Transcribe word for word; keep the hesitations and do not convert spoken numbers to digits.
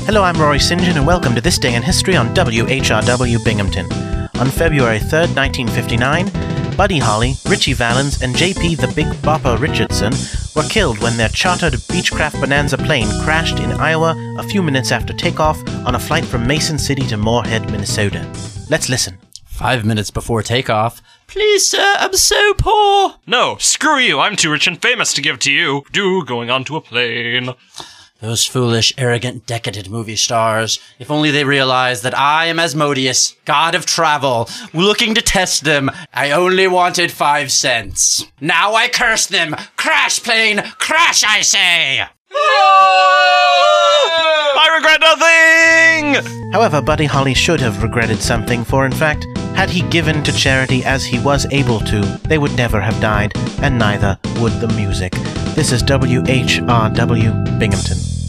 Hello, I'm Rory St John, and welcome to This Day in History on W H R W Binghamton. On February third, nineteen fifty-nine, Buddy Holly, Ritchie Valens, and J P the Big Bopper Richardson were killed when their chartered Beechcraft Bonanza plane crashed in Iowa a few minutes after takeoff on a flight from Mason City to Moorhead, Minnesota. Let's listen. Five minutes before takeoff. Please, sir, I'm so poor. No, screw you. I'm too rich and famous to give to you. Do going onto a plane. Those foolish, arrogant, decadent movie stars. If only they realized that I am Asmodeus, god of travel, looking to test them. I only wanted five cents. Now I curse them. Crash, plane! Crash, I say! I regret nothing! However, Buddy Holly should have regretted something, for in fact, had he given to charity as he was able to, they would never have died, and neither would the music. This is W H R W Binghamton.